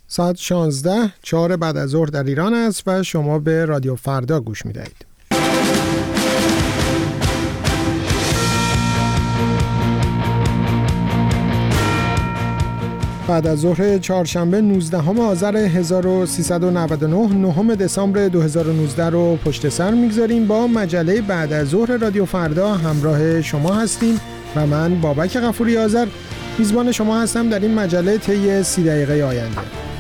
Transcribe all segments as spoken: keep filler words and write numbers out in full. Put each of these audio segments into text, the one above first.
ساعت شانزده چهار بعد از ظهر در ایران است و شما به رادیو فردا گوش می‌دهید. بعد از ظهر چهارشنبه نوزدهم آذر هزار و سیصد و نود و نه، نهم دسامبر دو هزار و نوزده رو پشت سر میگذاریم. با مجله بعد از ظهر رادیو فردا همراه شما هستیم و من بابک غفوری آذر میزبان شما هستم در این مجله طی سی دقیقه آینده.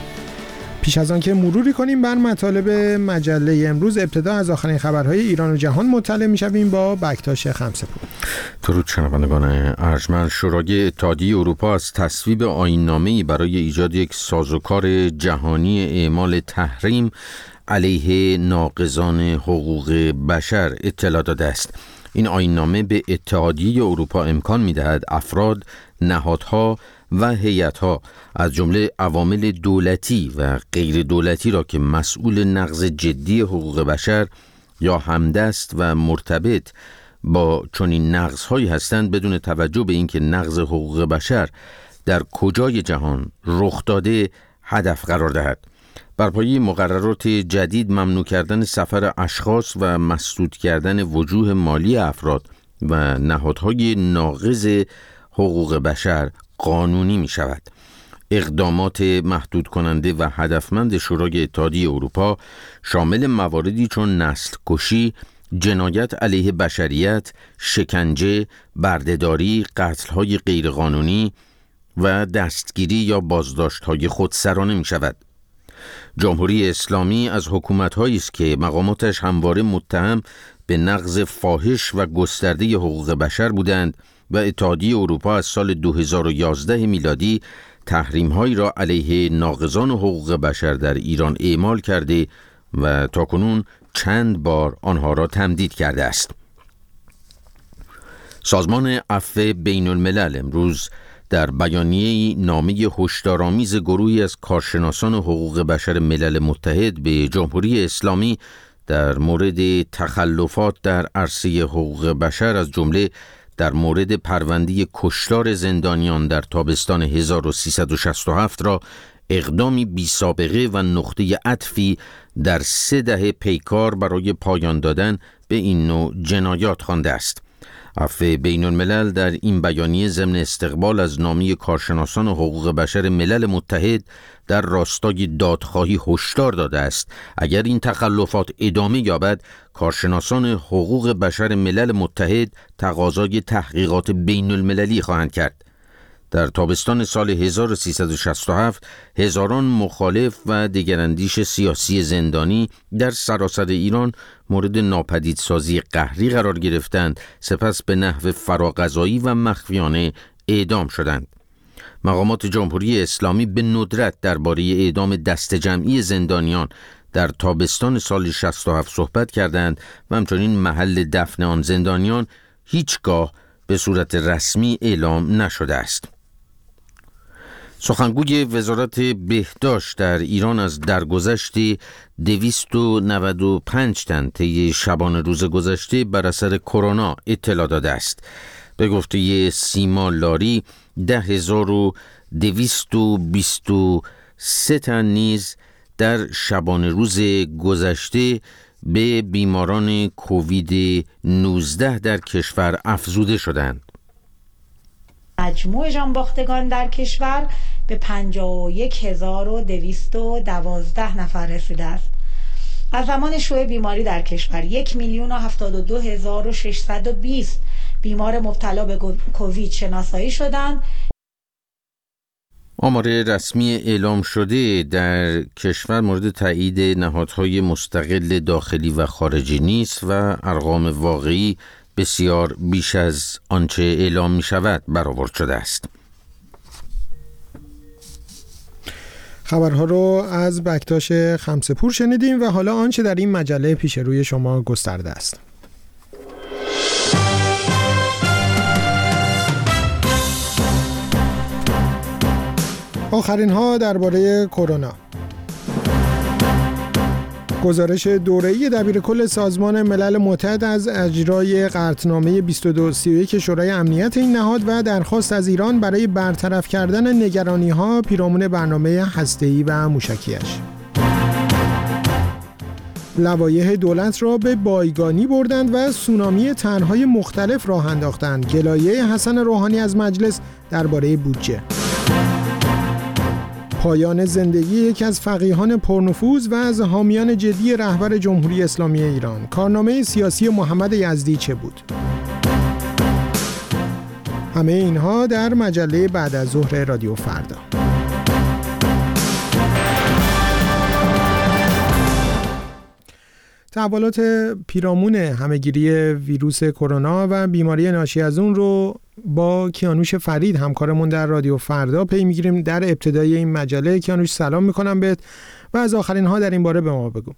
پیش از آن که مروری کنیم بر مطالب مجله امروز، ابتدا از آخرین خبرهای ایران و جهان مطلع میشویم با بکتاش خمسه‌پور. درود شنوندگان ارجمند. شورای اتحادیه اروپا از تصویب آیین‌نامه‌ای برای ایجاد یک سازوکار جهانی اعمال تحریم علیه ناقضان حقوق بشر اطلاع داده است. این آیین‌نامه به اتحادیه اروپا امکان می‌دهد افراد، نهادها و هیئت‌ها از جمله عوامل دولتی و غیر دولتی را که مسئول نقض جدی حقوق بشر یا همدست و مرتبط با چنین نقض‌هایی هستند بدون توجه به اینکه نقض حقوق بشر در کجای جهان رخ داده هدف قرار دهد. بر پایه مقررات جدید ممنوع کردن سفر اشخاص و مسدود کردن وجوه مالی افراد و نهادهای ناقض حقوق بشر قانونی می شود. اقدامات محدود کننده و هدفمند شورای اتحادیه اروپا شامل مواردی چون نسل کشی، جنایت علیه بشریت، شکنجه، بردهداری، قتل‌های غیرقانونی و دستگیری یا بازداشت‌های خودسرانه می شود. جمهوری اسلامی از حکومت‌هایی است که مقاماتش همواره متهم به نقض فاحش و گسترده حقوق بشر بودند و اتحادیه اروپا از سال دو هزار و یازده میلادی تحریم‌هایی را علیه ناقضان حقوق بشر در ایران اعمال کرده و تاکنون چند بار آنها را تمدید کرده است. سازمان عفو بین الملل امروز در بیانیه‌ای نامه هشدارآمیز گروهی از کارشناسان حقوق بشر ملل متحد به جمهوری اسلامی در مورد تخلفات در عرصه حقوق بشر از جمله در مورد پرونده کشتار زندانیان در تابستان هزار و سیصد و شصت و هفت را اقدامی بی سابقه و نقطه عطفی در سه دهه پیکار برای پایان دادن به این نوع جنایات خوانده است. عفو بین الملل در این بیانیه ضمن استقبال از نامه کارشناسان حقوق بشر ملل متحد در راستای دادخواهی هشدار داده است اگر این تخلفات ادامه یابد، کارشناسان حقوق بشر ملل متحد تقاضای تحقیقات بین المللی خواهند کرد. در تابستان سال هزار و سیصد و شصت و هفت هزاران مخالف و دگراندیش سیاسی زندانی در سراسر ایران مورد ناپدیدسازی قهری قرار گرفتند، سپس به نحو فراقضایی و مخفیانه اعدام شدند. مقامات جمهوری اسلامی به ندرت درباره اعدام دست جمعی زندانیان در تابستان سال شصت و هفت صحبت کردند و همچنین محل دفن آن زندانیان هیچگاه به صورت رسمی اعلام نشده است. سخنگوی وزارت بهداشت در ایران از درگذشت دویست و نود و پنج تن طی شبانه روز گذشته بر اثر کرونا اطلاع داده است. به گفته سیما لاری ده هزار و دویست و بیست و سه تن نیز در شبانه روز گذشته به بیماران کووید نوزده در کشور افزوده شدند. مجموع جانباختگان در کشور به پنجاه و یک هزار و دویست و دوازده نفر رسیده است. از زمان شیوع بیماری در کشور یک میلیون و هفتاد و دو هزار و ششصد و بیست بیمار مبتلا به کووید شناسایی شدند. آمار رسمی اعلام شده در کشور مورد تایید نهادهای مستقل داخلی و خارجی نیست و ارقام واقعی بسیار بیش از آنچه اعلام می شود برآورد شده است. خبرها رو از بکتاش خمسه‌پور شنیدیم و حالا آنچه در این مجله پیش روی شما گسترده است. آخرین ها درباره کرونا. گزارش دوره‌ای دبیرکل سازمان ملل متحد از اجرای قطعنامه بیست و دو سی و یک شورای امنیت این نهاد و درخواست از ایران برای برطرف کردن نگرانی‌ها پیرامون برنامه هسته‌ای و موشکیش. لوایح دولت را به بایگانی بردند و سونامی طرح‌های مختلف راه انداختند. گلایه حسن روحانی از مجلس درباره بودجه. پایان زندگی یکی از فقیهان پرنفوذ و از حامیان جدی رهبر جمهوری اسلامی ایران. کارنامه سیاسی محمد یزدی چه بود؟ همه اینها در مجله بعد از ظهر رادیو فردا. تحولات پیرامون همهگیری ویروس کرونا و بیماری ناشی از اون رو با کیانوش فرید همکارمون در رادیو فردا پی میگیریم. در ابتدای این مجله کیانوش سلام میکنم بهت و از آخرین ها در این باره به ما بگو.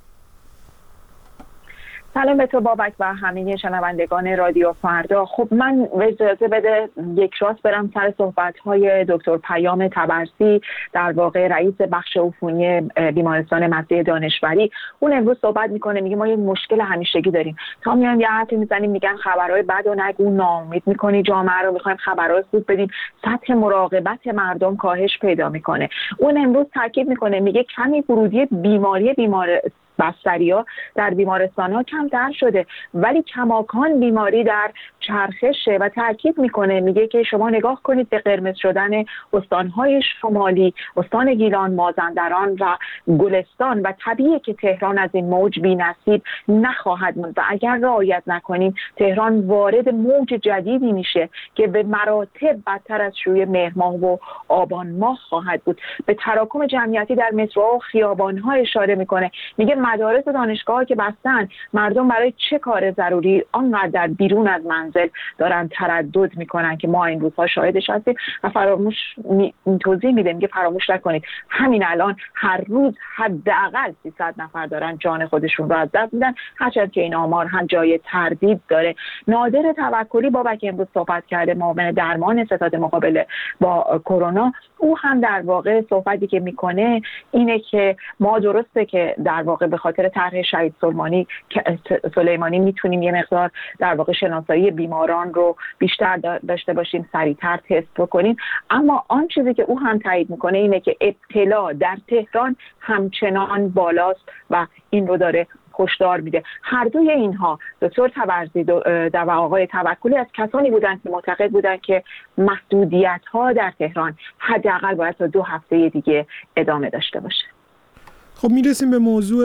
سلام به تو بابک و همه شنوندگان رادیو فردا. خب من اجازه بده یک راست برم سر صحبت‌های دکتر پیام طبرسی، در واقع رئیس بخش عفونی بیمارستان مسیح دانشوری. اون امروز صحبت میکنه، میگه ما یک مشکل همیشگی داریم. تا میان یه حرفی میزنیم میگن خبرهای بد و نگو، ناامید میکنی جامعه رو، میخوایم خبرهای خوب بدیم، سطح مراقبت مردم کاهش پیدا میکنه. اون امروز تاکید میکنه، میگه کمی ورودی بیماری بیمار بستری‌ها در بیمارستان‌ها کمتر شده ولی کماکان بیماری در چرخشه و تاکید میکنه، میگه که شما نگاه کنید به قرمز شدن استان‌های شمالی، استان گیلان، مازندران و گلستان و طبیعیه که تهران از این موج بی‌نصیب نخواهد موند و اگر رعایت نکنیم تهران وارد موج جدیدی میشه که به مراتب بدتر از شروع مهر ماه و آبان ماه خواهد بود. به تراکم جمعیتی در متروها و خیابان‌ها اشاره میکنه، میگه مدارس و دانشگاه‌ها که بستن، مردم برای چه کار ضروری آنقدر در بیرون از منزل دارن تردد میکنن که ما این روزها شاهدش هستیم و فراموش می... توضیح میده، میگه فراموش نکنید همین الان هر روز حداقل سیصد نفر دارن جان خودشون رو از دست میدن، هرچند که این آمار هم جای تردید داره. نادر توکلی بابک امروز صحبت کرده، معاون درمان ستاد مقابله با کرونا. او هم در واقع صحبتی که میکنه اینه که ما درسته که در واقع به خاطر طرح شهید سلیمانی سلیمانی میتونیم یه مقدار در واقع شناسایی بیماران رو بیشتر داشته باشیم، سریعتر تست بکنیم، اما آن چیزی که او هم تایید میکنه اینه که ابتلا در تهران همچنان بالاست و این رو داره هشدار میده. هر دوی اینها دکتر طبرسی و آقای توکلی از کسانی بودند که معتقد بودند که محدودیت ها در تهران حداقل باید تا دو هفته دیگه ادامه داشته باشه. خب میرسیم به موضوع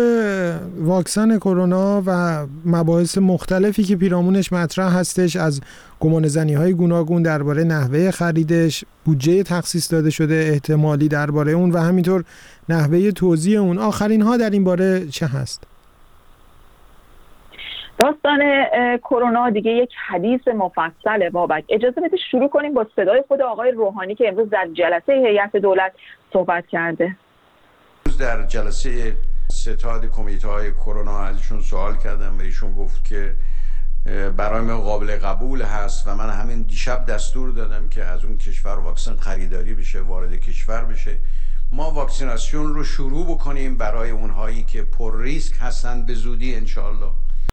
واکسن کرونا و مباحث مختلفی که پیرامونش مطرح هستش، از گمانه‌زنی‌های گوناگون درباره نحوه خریدش، بودجه تخصیص داده شده احتمالی درباره اون و همینطور نحوه توزیع اون. آخرین ها در این باره چه هست؟ داستان کرونا دیگه یک حدیث مفصله بابک. اجازه بده شروع کنیم با صدای خود آقای روحانی که امروز در جلسه هیئت دولت صحبت کرده. در جلسه ستاد کمیته‌های کرونا ازشون سوال کردم و ایشون گفت که برای من قابل قبول هست و من همین دیشب دستور دادم که از اون کشور واکسن خریداری بشه، وارد کشور بشه، ما واکسیناسیون رو شروع بکنیم برای اونهایی که پر ریسک هستن به زودی انشالله.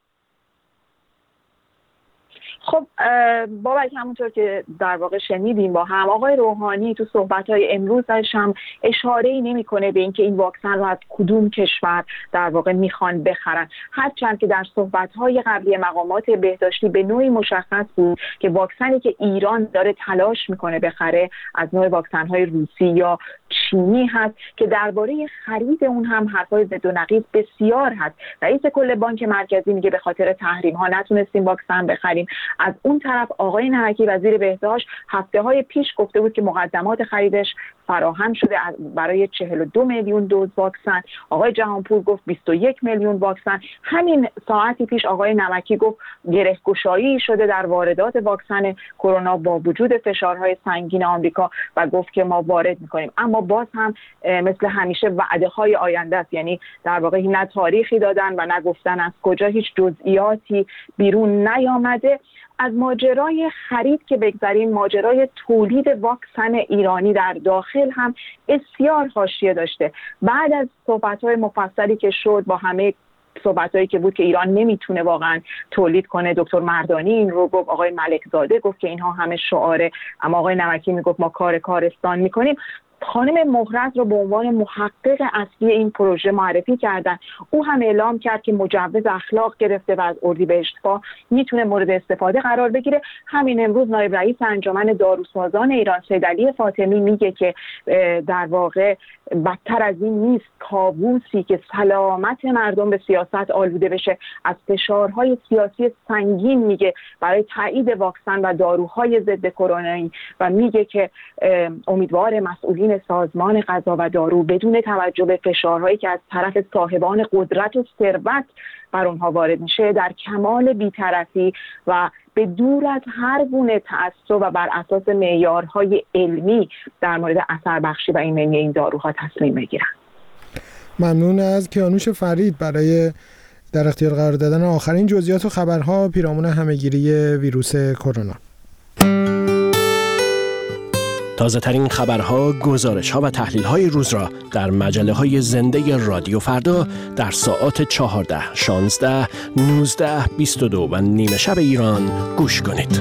خب بابک همونطور که در واقع شنیدیم با هم، آقای روحانی تو صحبت‌های امروزش هم اشاره‌ای نمی‌کنه به اینکه این واکسن رو از کدوم کشور در واقع میخوان بخرن، هرچند که در صحبت‌های قبلی مقامات بهداشتی به نوعی مشخص بود که واکسنی که ایران داره تلاش میکنه بخره از نوع واکسن‌های روسی یا چینی هست که درباره خرید اون هم حرفای ضد و نقیض بسیار هست. رئیس کل بانک مرکزی میگه به خاطر تحریم‌ها نتونستیم واکسن بخریم. از اون طرف آقای نمکی وزیر بهداشت هفته‌های پیش گفته بود که مقدمات خریدش فراهم شده برای چهل و دو میلیون دوز واکسن. آقای جهانپور گفت بیست و یک میلیون واکسن. همین ساعتی پیش آقای نمکی گفت گره‌گشایی شده در واردات واکسن کرونا با وجود فشارهای سنگین آمریکا و گفت که ما وارد می‌کنیم. اما باز هم مثل همیشه وعده‌های آینده است، یعنی در واقع نه تاریخی دادن و نه گفتن از کجا، هیچ جزئیاتی بیرون نیامده. از ماجرای خرید که بگذاریم، ماجرای تولید واکسن ایرانی در داخل هم بسیار حاشیه داشته. بعد از صحبت‌های مفصلی که شد با همه صحبتایی که بود که ایران نمیتونه واقعا تولید کنه، دکتر مردانی این رو گفت، آقای ملکزاده گفت که اینها همه شعاره، اما آقای نمکی میگفت ما کار کارستان میکنیم. خانم مهرز رو به عنوان محقق اصلی این پروژه معرفی کردن. او هم اعلام کرد که مجوز اخلاق گرفته و از اردیبهشت‌ها میتونه مورد استفاده قرار بگیره. همین امروز نایب رئیس انجمن داروسازان ایران سید علی فاطمی میگه که در واقع بدتر از این نیست کابوسی که سلامت مردم به سیاست آلوده بشه. از فشارهای سیاسی سنگین میگه برای تایید واکسن و داروهای ضد کرونایی و میگه که امیدوار مسئولین سازمان غذا و دارو بدون توجه به فشارهایی که از طرف صاحبان قدرت و ثروت بر اونها وارد میشه در کمال بی‌طرفی و به دور از هر گونه تعصب و بر اساس معیارهای علمی در مورد اثر بخشی و ایمنی این داروها تصمیم بگیرن. ممنون از کیانوش فرید برای در اختیار قرار دادن آخرین جزئیات و خبرها پیرامون همهگیری ویروس کرونا. تازه ترین خبرها، گزارش‌ها و تحلیل‌های روز را در مجله‌های زنده رادیو فردا در ساعات چهارده، شانزده، نوزده، بیست و دو و نیمه شب ایران گوش کنید.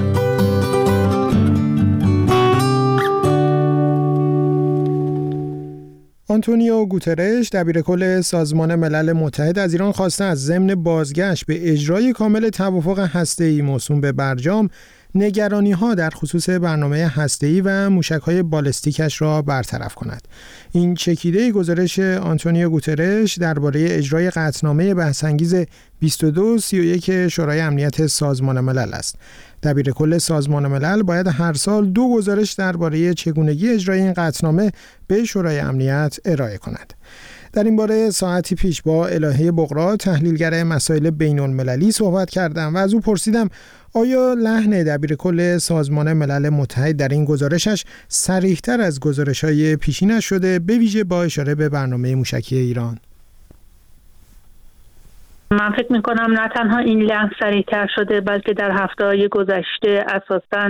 آنتونیو گوترش دبیرکل سازمان ملل متحد از ایران خواسته از ضمن بازگشت به اجرای کامل توافق هسته‌ای موسوم به برجام نگرانی‌ها در خصوص برنامه هسته‌ای و موشک‌های بالستیکش را برطرف کند. این چکیده گزارش آنتونیو گوترش درباره اجرای قطعنامه بحث‌انگیز بیست و دو سی و یک شورای امنیت سازمان ملل است. دبیرکل سازمان ملل باید هر سال دو گزارش درباره چگونگی اجرای این قطعنامه به شورای امنیت ارائه کند. در این باره ساعتی پیش با الهه بقرا تحلیلگر مسائل بین المللی صحبت کردم و از او پرسیدم آیا لحن دبیرکل سازمان ملل متحد در این گزارشش صریح‌تر از گزارش‌های پیشینش شده، به ویژه با اشاره به برنامه موشکی ایران؟ من فکر میکنم نه تنها این لحن سریع‌تر شده بلکه در هفته‌های گذشته اساساً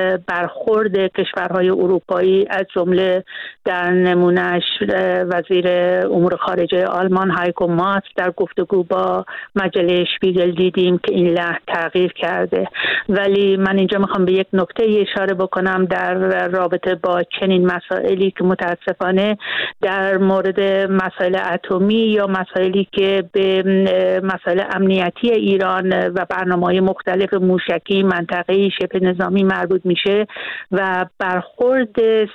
برخورد کشورهای اروپایی از جمله در نمونهش وزیر امور خارجه آلمان هایکو ماس در گفتگو با مجله شپیگل دیدیم که این لحن تغییر کرده. ولی من اینجا میخوام به یک نکته اشاره بکنم در رابطه با چنین مسائلی که متاسفانه در مورد مسائل اتمی یا مسائلی که به مسائل امنیتی ایران و برنامه‌های مختلف موشکی منطقه‌ای شبه نظامی مربوط میشه و برخورد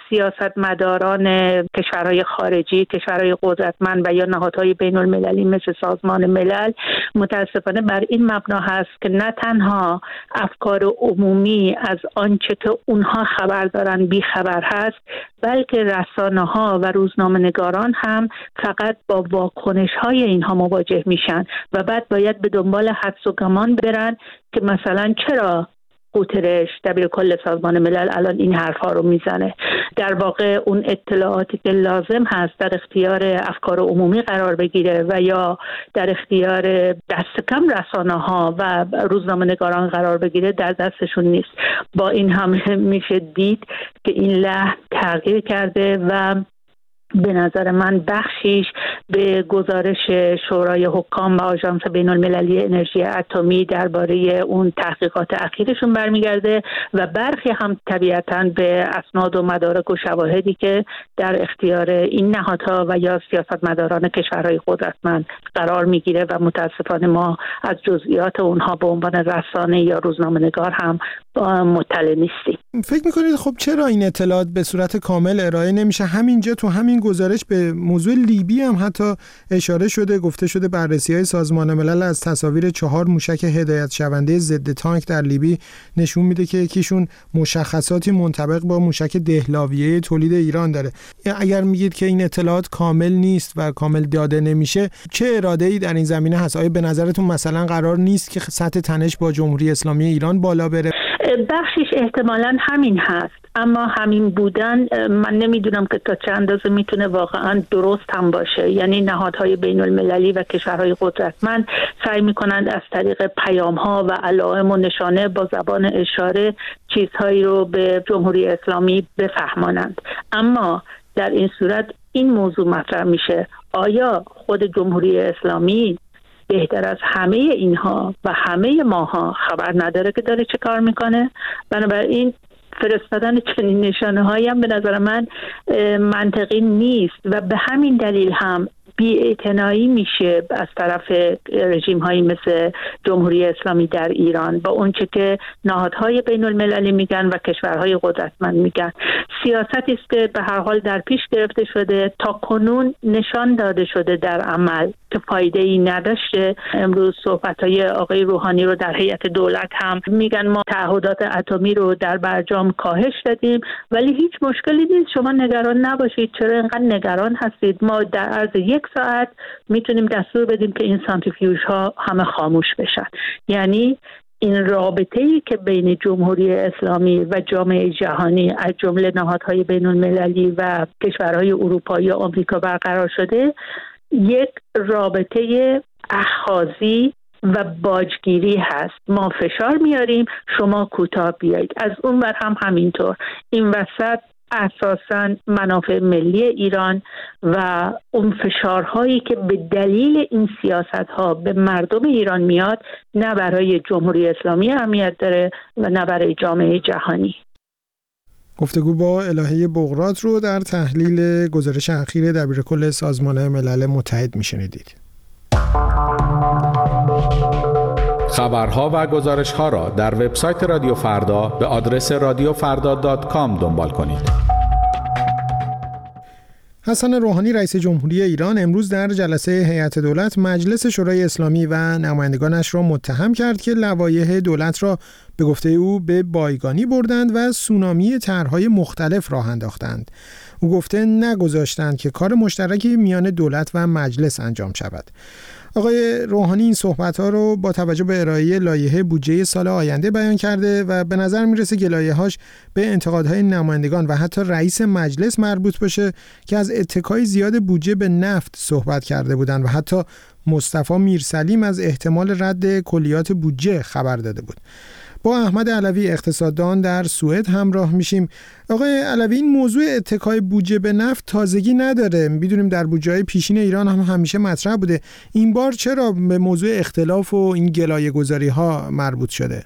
سیاستمداران کشورهای خارجی، کشورهای قدرتمند و یا نهادهای بین المللی مثل سازمان ملل متاسفانه بر این مبنا هست که نه تنها افکار عمومی از آنچه که اونها خبر دارن بی خبر هست، بلکه رسانه‌ها و روزنامه‌نگاران هم فقط با واکنش‌های اینها مواجه میشن و بعد باید به دنبال حدس و گمان برن که مثلا چرا گوترش دبیرکل سازمان ملل الان این حرفا رو میزنه. در واقع اون اطلاعاتی که لازم هست در اختیار افکار عمومی قرار بگیره و یا در اختیار دست کم رسانه‌ها و روزنامه‌نگاران قرار بگیره در دستشون نیست. با این هم میشه دید که این لحن تغییر کرده و به نظر من بخشیش به گزارش شورای حکام و آژانس بین المللی انرژی اتمی درباره اون تحقیقات اخیرشون برمیگرده و برخی هم طبیعتاً به اسناد و مدارک و شواهدی که در اختیار این نهادها و یا سیاستمداران کشورهای قدرتمند قرار میگیره و متاسفانه ما از جزئیات اونها به عنوان رسانه یا روزنامه‌نگار هم مطلع نیستیم. فکر میکنید خب چرا این اطلاعات به صورت کامل ارائه نمیشه؟ همینجا تو همین گزارش به موضوع لیبی هم حتی اشاره شده، گفته شده بررسی‌های سازمان ملل از تصاویر چهار موشک هدایت شونده ضد تانک در لیبی نشون میده که یکیشون مشخصاتی منطبق با موشک دهلاویه تولید ایران داره. اگر میگید که این اطلاعات کامل نیست و کامل داده نمیشه، چه اراده‌ای در این زمینه هست؟ آیا به نظرتون مثلا قرار نیست که سطح تنش با جمهوری اسلامی ایران بالا بره؟ بخشش احتمالاً همین هست. اما همین بودن من نمیدونم که تا چه اندازه میتونه واقعا درست هم باشه. یعنی نهادهای بین المللی و کشورهای قدرتمند سعی میکنند از طریق پیام ها و علائم و نشانه با زبان اشاره چیزهایی رو به جمهوری اسلامی بفهمانند. اما در این صورت این موضوع مطرح میشه، آیا خود جمهوری اسلامی بهتر از همه اینها و همه ماها خبر نداره که داره چه کار میکنه؟ بنابراین فرستادن چنین نشانه هایی هم به نظر من منطقی نیست و به همین دلیل هم بی‌اعتنایی میشه از طرف رژیم هایی مثل جمهوری اسلامی در ایران با اونچه که نهادهای بین المللی میگن و کشورهای قدرتمند میگن. سیاستی است که به هر حال در پیش گرفته شده، تا کنون نشان داده شده در عمل که فایده ای نداشته. امروز صحبت‌های آقای روحانی رو در هیئت دولت هم میگن ما تعهدات اتمی رو در برجام کاهش دادیم، ولی هیچ مشکلی نیست، شما نگران نباشید. چرا اینقدر نگران هستید؟ ما در عرض یک ساعت میتونیم دستور بدیم که این سانتریفیوژ ها همه خاموش بشن. یعنی این رابطه‌ای که بین جمهوری اسلامی و جامعه جهانی از جمله نهادهای بین المللی و کشورهای اروپایی و آمریکا برقرار شده، یک رابطه اخاذی و باجگیری هست. ما فشار میاریم، شما کوتاه بیایید. از اون ور هم همینطور. این وسط اساساً منافع ملی ایران و اون فشارهایی که به دلیل این سیاست‌ها به مردم ایران میاد نه برای جمهوری اسلامی اهمیت داره و نه برای جامعه جهانی. گفتگو با الهه بغرات رو در تحلیل گزارش اخیر دبیرکل سازمان ملل متحد میشنیدید. خبرها و گزارش‌ها را در وبسایت رادیو فردا به آدرس رادیو فردا دات کام دنبال کنید. حسن روحانی رئیس جمهوری ایران امروز در جلسه هیئت دولت مجلس شورای اسلامی و نمایندگانش را متهم کرد که لوایح دولت را به گفته او به بایگانی بردند و سونامی طرح‌های مختلف راه انداختند. او گفته نگذاشتند که کار مشترکی میان دولت و مجلس انجام شود. آقای روحانی این صحبت‌ها رو با توجه به ارائه لایحه بودجه سال آینده بیان کرده و به نظر میرسه که لایحه‌هاش به انتقادهای نمایندگان و حتی رئیس مجلس مربوط باشه که از اتکای زیاد بودجه به نفت صحبت کرده بودند و حتی مصطفی میرسلیم از احتمال رد کلیات بودجه خبر داده بود. با احمد علوی اقتصاددان در سوئد همراه میشیم. آقای علوی، این موضوع اتکای بودجه به نفت تازگی نداره. میدونیم در بودجه‌های پیشین ایران هم همیشه مطرح بوده. این بار چرا به موضوع اختلاف و این گلایه‌گذاری‌ها مربوط شده؟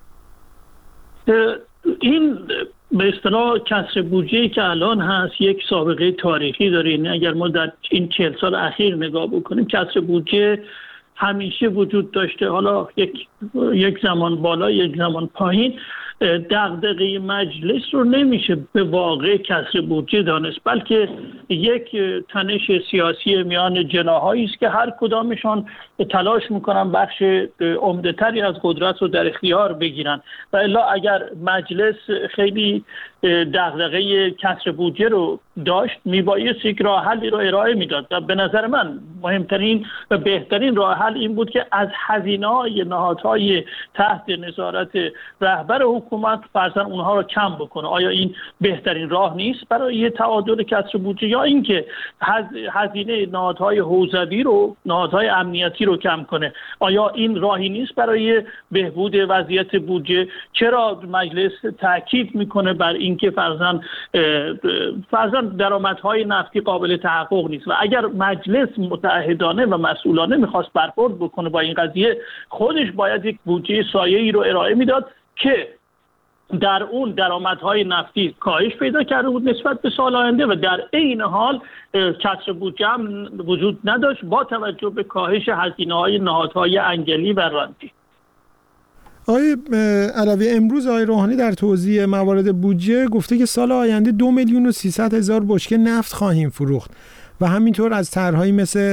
این به اصطلاح کسر بودجه‌ای که الان هست یک سابقه تاریخی داره. اگر ما در این چهل سال اخیر نگاه بکنیم، کسر بودجه همیشه وجود داشته، حالا یک یک زمان بالا یک زمان پایین. دغدغه مجلس رو نمیشه به واقع کسر بودجه دانست، بلکه یک تنش سیاسی میان جناحایی است که هر کدامشان تلاش میکنن بخش عمده‌تری از قدرت رو در اختیار بگیرن و الا اگر مجلس خیلی دغدغه کسر بودجه رو داشت میبایست یک راه حلی رو ارائه میداد و به نظر من مهمترین و بهترین راه حل این بود که از هزینه‌های نهادهای تحت نظارت رهبر حکومت فرضاً اونها رو کم بکنه. آیا این بهترین راه نیست برای یه تعادل کسر بودجه، یا اینکه هزینه نهادهای حوزوی رو نهادهای امنیتی رو کم کنه؟ آیا این راهی نیست برای بهبود وضعیت بودجه؟ چرا مجلس تاکید میکنه بر اینکه فرضاً فرضاً درآمدهای نفتی قابل تحقق نیست و اگر مجلس متعهدانه و مسئولانه میخواست برخورد بکنه با این قضیه، خودش باید یک بودجه سایه‌ای رو ارائه میداد که در اون درآمدهای نفتی کاهش پیدا کرده بود نسبت به سال آینده و در عین حال کسر بودجه هم وجود نداشت با توجه به کاهش هزینه‌های نهادهای انگلی و رانتی. آقای علوی، امروز آقای روحانی در توضیح موارد بودجه گفته که سال آینده دو میلیون و سیصد هزار بشکه نفت خواهیم فروخت و همینطور از طرحهایی مثل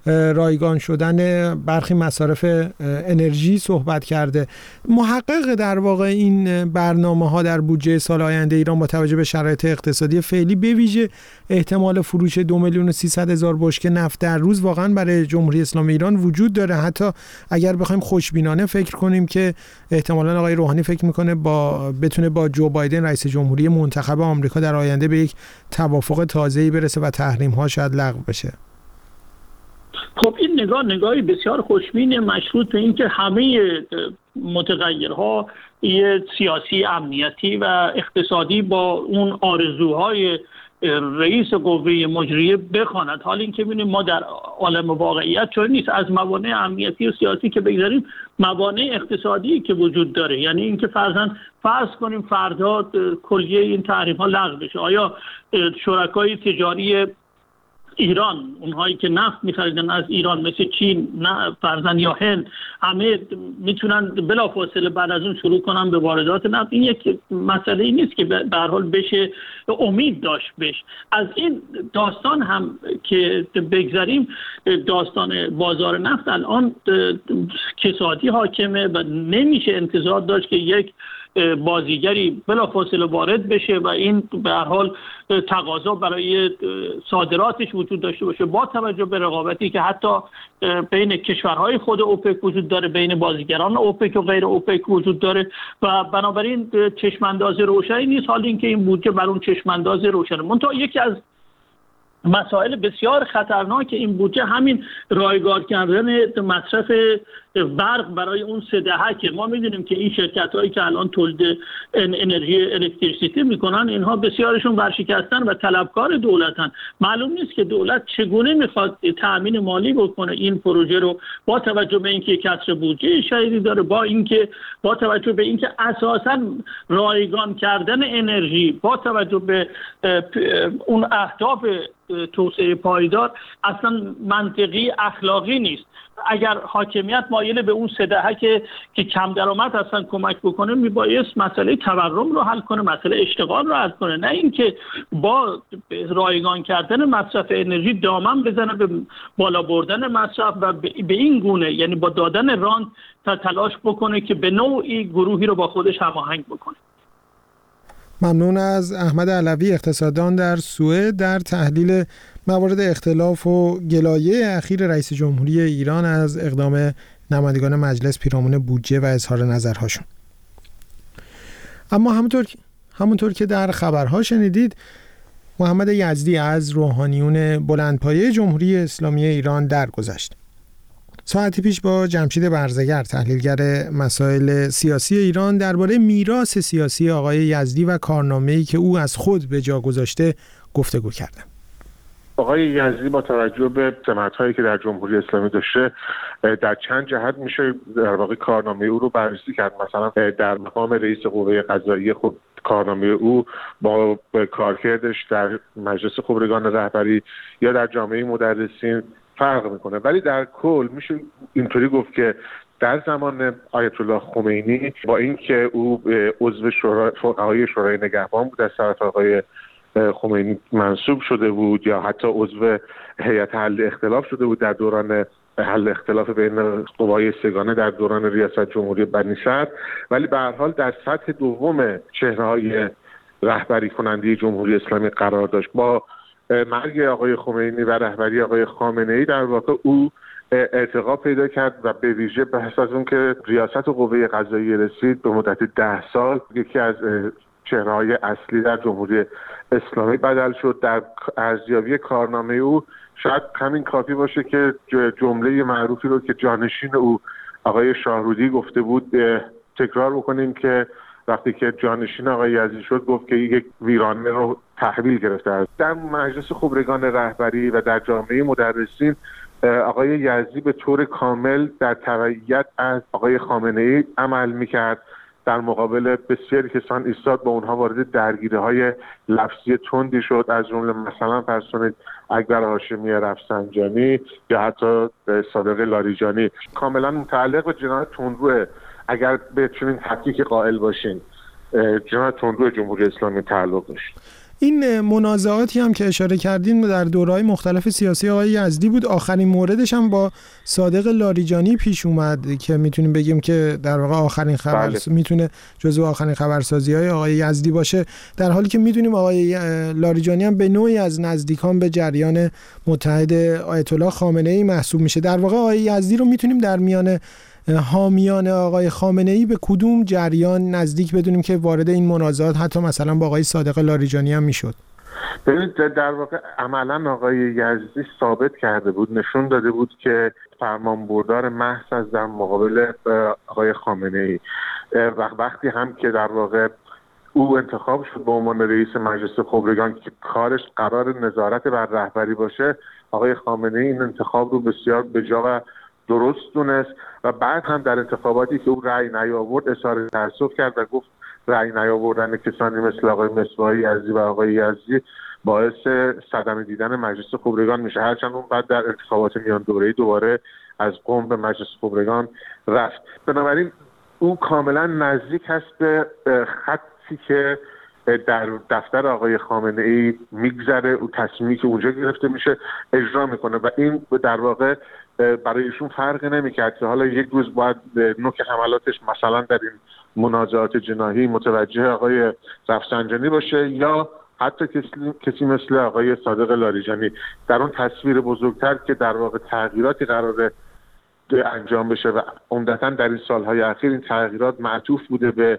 رایگان شدن برخی مصارف انرژی صحبت کرده. محقق در واقع این برنامه‌ها در بودجه سال آینده ایران با توجه به شرایط اقتصادی فعلی به ویژه احتمال فروش دو میلیون و سیصد هزار بشکه نفت در روز واقعا برای جمهوری اسلامی ایران وجود داره؟ حتی اگر بخوایم خوشبینانه فکر کنیم که احتمالاً آقای روحانی فکر میکنه با بتونه با جو بایدن رئیس جمهوری منتخب آمریکا در آینده به یک توافق تازه‌ای برسه و تحریم‌ها شاید لغو بشه. خب این نگاه نگاهی بسیار خوشبین مشروط به اینکه همه متغیرها سیاسی، امنیتی و اقتصادی با اون آرزوهای رئیس قوه مجریه بخواند. حال این که ببینیم ما در عالم واقعیت چون نیست، از موانع امنیتی و سیاسی که بگذاریم، موانع اقتصادی که وجود داره، یعنی اینکه فرضاً فرض کنیم فردا کلیه این تحریم‌ها لغو بشه، آیا شرکای تجاری ایران، اونهایی که نفت می‌خریدن از ایران مثل چین، نه فرضاً یا هند، همه میتونن بلافاصله بعد از اون شروع کنن به واردات نفت؟ این یک مسئله ای نیست که به هر حال بشه امید داشت بش. از این داستان هم که بگذاریم، داستان بازار نفت الان کسادی حاکمه و نمیشه انتظار داشت که یک بازیگری بلافاصله وارد بشه و این به هر حال تقاضا برای صادراتش وجود داشته باشه، با توجه به رقابتی که حتی بین کشورهای خود اوپک وجود داره، بین بازیگران اوپک و غیر اوپک وجود داره و بنابراین چشمانداز روشنی نیست. حال اینکه این بودجه بر اون چشمانداز روشنه. منتها یکی از مسائل بسیار خطرناک این بودجه همین رایگان کردن مصرف برق برای اون سه دهه. ما میدونیم که این شرکت‌هایی که الان تولید انرژی الکتریسیته میکنن، اینها بسیارشون ورشکستن و طلبکار دولتن. معلوم نیست که دولت چگونه میخواد تأمین مالی بکنه این پروژه رو، با توجه به اینکه کسر بودجه شدیدی داره، با اینکه با توجه به اینکه اساساً رایگان کردن انرژی با توجه به اون اهداف توسعه پایدار اصلا منطقی، اخلاقی نیست. اگر حاکمیت مایل به اون سه دهه که که کم درآمد اصلا کمک بکنه، میبایست مسئله تورم رو حل کنه، مسئله اشتغال رو حل کنه، نه اینکه با رایگان کردن مصرف انرژی دامن بزنه به بالا بردن مصرف و به این گونه، یعنی با دادن رانت تا تلاش بکنه که به نوعی گروهی رو با خودش هماهنگ بکنه. ممنون از احمد علوی، اقتصاددان در سوئد، در تحلیل موارد اختلاف و گلایه اخیر رئیس جمهوری ایران از اقدام نمایندگان مجلس پیرامون بودجه و اظهار نظرهاشون. اما همونطور همونطور که در خبرها شنیدید، محمد یزدی از روحانیون بلندپایه جمهوری اسلامی ایران درگذشت. ساعتی پیش با جمشید برزگر، تحلیلگر مسائل سیاسی ایران، درباره میراث سیاسی آقای یزدی و کارنامه‌ای که او از خود به جا گذاشته گفتگو کردم. آقای یزدی با توجه به سمت‌هایی که در جمهوری اسلامی داشته، در چند جهت میشه در واقع کارنامه او رو بررسی کرد. مثلا در مقام رئیس قوه قضاییه، خب کارنامه او با کارکردش در مجلس خبرگان رهبری یا در جامعه مدرسین فرق میکنه، ولی در کل میشه اینطوری گفت که در زمان آیت الله خمینی، با اینکه او عضو شورای شورای نگهبان بود، از طرف آقای خمینی منصوب شده بود یا حتی عضو هیئت حل اختلاف شده بود در دوران حل اختلاف بین قوای سگانه در دوران ریاست جمهوری بنی صدر، ولی به هر حال در سطح دوم چهره‌های رهبری کننده جمهوری اسلامی قرار داشت. با مرگ آقای خمینی و رهبری آقای خامنه‌ای در واقع او ارتقا پیدا کرد و به ویژه پس از اون که ریاست قوه قضاییه رسید به مدت ده سال یکی از چهره‌های اصلی در جمهوری اسلامی بدل شد. در ارزیابی کارنامه او شاید همین کافی باشه که جمله معروفی رو که جانشین او آقای شاهرودی گفته بود تکرار بکنیم که وقتی که جانشین آقای یزدی شد گفت که یک ویرانه رو تحویل گرفته. در مجلس خبرگان رهبری و در جامعه مدرسین آقای یزدی به طور کامل در تبعیت از آقای خامنه‌ای عمل میکرد، در مقابل بسیاری کسان ایستاد، با اونها وارد درگیری‌های لفظی تندی شد، از جمله مثلا فرض کنید اکبر هاشمی رفسنجانی یا حتی صادق لاریجانی. کاملا متعلق به جنایت تندرو، اگر بتونین تفکیک قائل باشین، جنایت تندرو جمهوری اسلامی تعلق داشت. این منازعاتی هم که اشاره کردین در دوره‌های مختلف سیاسی آقای یزدی بود. آخرین موردش هم با صادق لاریجانی پیش اومد که میتونیم بگیم که در واقع آخرین خبر بله. میتونه جزو آخرین خبرسازی‌های آقای یزدی باشه، در حالی که میدونیم آقای لاریجانی هم به نوعی از نزدیکان به جریان متحد آیت الله خامنه‌ای محسوب میشه. در واقع آقای یزدی رو میتونیم در میان حامیان آقای خامنه‌ای به کدوم جریان نزدیک بدونیم که وارد این منازعات حتی مثلا با آقای صادق لاریجانی هم میشد؟ ببینید در واقع عملا آقای یزدی ثابت کرده بود، نشون داده بود که فرمانبردار محض از در مقابل آقای خامنه‌ای. وقتی هم که در واقع او انتخاب شد به عنوان رئیس مجلس خبرگان که کارش قرار نظارت بر رهبری باشه، آقای خامنه‌ای این انتخاب رو بسیار بجا و درست دونست و بعد هم در انتخاباتی که او رأی نیاورد اظهار تأسف کرد و گفت رأی نیاوردن کسانی مثل آقای مصباحی یزدی و آقای یزدی باعث صدمه دیدن مجلس خبرگان میشه، هرچند اون بعد در انتخابات میان دوره‌ای دوباره از قم به مجلس خبرگان رفت. بنابراین او کاملا نزدیک هست به خطی که در دفتر آقای خامنه‌ای میگذره، او تصمیمی که اونجا گرفته میشه اجرا میکنه و این در واقع برای ایشون فرقی نمیکرد که حالا یک روز باید نوک حملاتش مثلا در این منازعات جناحی متوجه آقای رفسنجانی باشه یا حتی کسی, کسی مثل آقای صادق لاریجانی. در اون تصویر بزرگتر که در واقع تغییراتی قراره انجام بشه و عمدتاً در این سالهای اخیر این تغییرات معطوف بوده به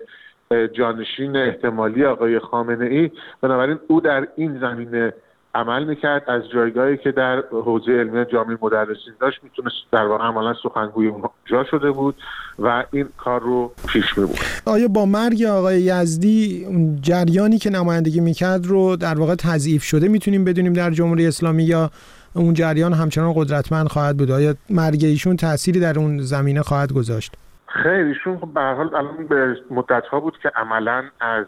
جانشین احتمالی آقای خامنه‌ای، بنابراین او در این زمینه عمل میکرد، از جایگاهی که در حوزه علمی جامعه مدرسین داشت میتونست در واقع عملا سخنگوی اونجا شده بود و این کار رو پیش میبرد. آیا با مرگ آقای یزدی جریانی که نمایندگی میکرد رو در واقع تضعیف شده میتونیم بدونیم در جمهوری اسلامی یا اون جریان همچنان قدرتمند خواهد بود؟ آیا مرگ ایشون تأثیری در اون زمینه خواهد گذاشت؟ خیر، ایشون به هر حال الان به مدت‌ها بود که عملاً از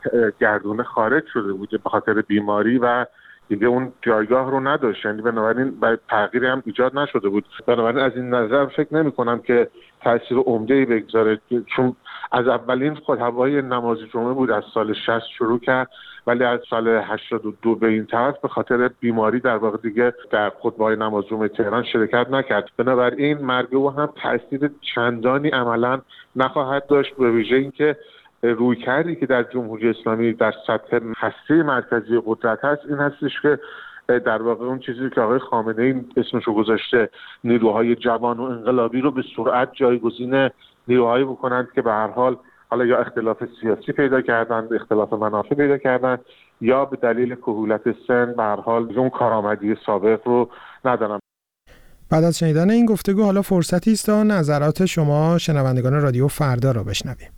گردونه خارج شده بود به خاطر بیماری و دیگه اون جایگاه رو نداشت، یعنی بنابراین تغییری هم ایجاد نشده بود. بنابراین از این نظر فکر نمی کنم که تاثیر عمده‌ای بگذاره، چون از اولین خطبه‌های نماز جمعه بود از سال شصت شروع کرد ولی از سال هشتاد و دو به این طرف به خاطر بیماری در واقع دیگه در خطبه‌های نماز جمعه تهران شرکت نکرد. بنابراین مرگ او هم تاثیر چندانی عملاً نخواهد داشت، به ویژه اینکه روی کردی که در جمهوری اسلامی در سطح هسته مرکزی قدرت هست این هستش که در واقع اون چیزی که آقای خامنه‌ای اسمشو گذاشته نیروهای جوان و انقلابی رو به سرعت جایگزین نیروهایی بکنند که به هر حال حالا یا اختلاف سیاسی پیدا کردن، اختلاف منافع پیدا کردن یا به دلیل کهولت سن به هر حال اون کارآمدی سابق رو ندارن. بعد از شنیدن این گفتگو حالا فرصتی است تا نظرات شما شنوندگان رادیو فردا را بشنویم.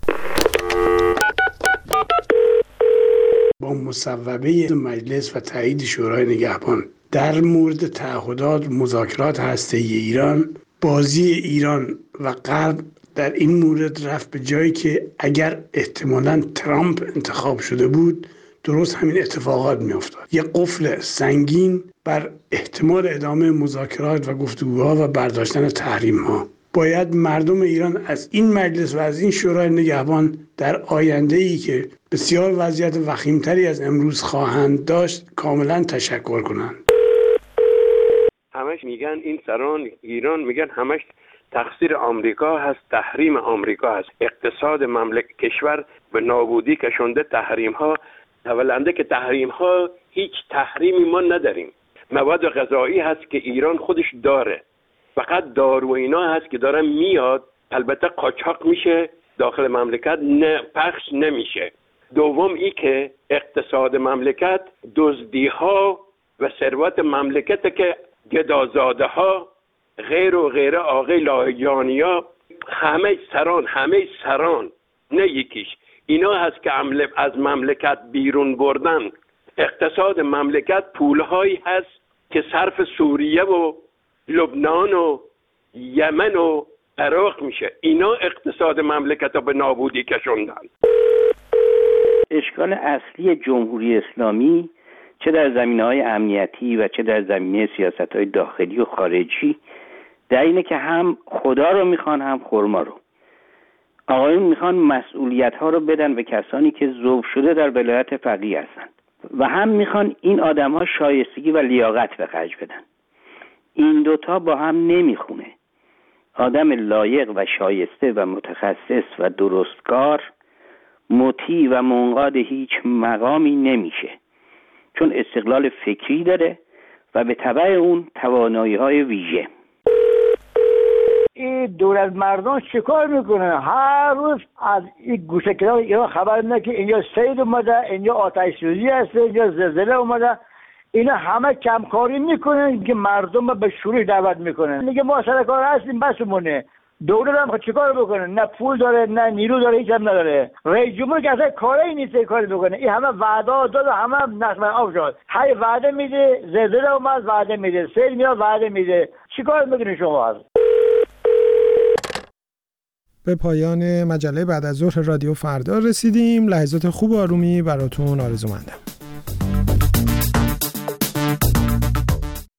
با مصوبه مجلس و تایید شورای نگهبان در مورد تعهدات مذاکرات هسته‌ای ایران، بازی ایران و غرب در این مورد رفت به جایی که اگر احتمالاً ترامپ انتخاب شده بود درست همین اتفاقات میافتاد. یک قفل سنگین بر احتمال ادامه مذاکرات و گفتگوها و برداشتن تحریم‌ها. باید مردم ایران از این مجلس و از این شورای نگهبان در آینده‌ای که بسیار وضعیت وخیمتری از امروز خواهند داشت کاملا تشکر کنند. همش میگن این سران ایران میگن همش تقصیر آمریکا هست، تحریم آمریکا هست، اقتصاد مملکت کشور به نابودی کشونده تحریم ها. اولنده که تحریم ها هیچ تحریمی ما نداریم، مواد غذایی هست که ایران خودش داره، فقط دارو اینا هست که داره میاد، البته قاچاق میشه داخل مملکت، نه پخش نمیشه. دوم ای که اقتصاد مملکت دزدی ها و ثروت مملکت که گدازاده ها غیر و غیره آقای لاریجانیا همه سران همه سران نه یکیش اینا هست که از مملکت بیرون بردن. اقتصاد مملکت پولهایی هست که صرف سوریه و لبنان و یمن و عراق میشه. اینا اقتصاد مملکت رو به نابودی کشوندن. اشکال اصلی جمهوری اسلامی چه در زمینه‌های امنیتی و چه در زمینه سیاست‌های داخلی و خارجی در اینه که هم خدا رو میخوان هم خرما رو. آقایون میخوان مسئولیت‌ها رو بدن به کسانی که ذوب شده در ولایت فقیه هستند. و هم میخوان این آدم ها شایستگی و لیاقت به خرج بدن. این دوتا با هم نمیخونه. آدم لایق و شایسته و متخصص و درستکار مطیع و منقاد هیچ مقامی نمیشه، چون استقلال فکری داره و به تبع اون توانایی های ویژه. این دولت مردم چیکار میکنه؟ هر روز از این گوشه کنار اینا خبر میده که اینجا سیل اومده، اینجا آتش سوزی هست، اینجا زلزله اومده. اینا همه کمکاری میکنن که مردم به شورش دعوت میکنن. میگه ما سرکار هستیم بسمونه. دولت هم چیکار بکنه؟ نه پول داره، نه نیرو داره، هیچ هم نداره. رئیس جمهور که اصلا کاری نیست کاری بکنه. این همه وعده داد و همه نصب آب شد. هی وعده میده، زلزله اومد وعده میده، سیل میاد وعده میده. چیکار میکنین شما؟ به پایان مجله بعد از ظهر رادیو فردا رسیدیم. لحظات خوب و آرومی براتون آرزومندم.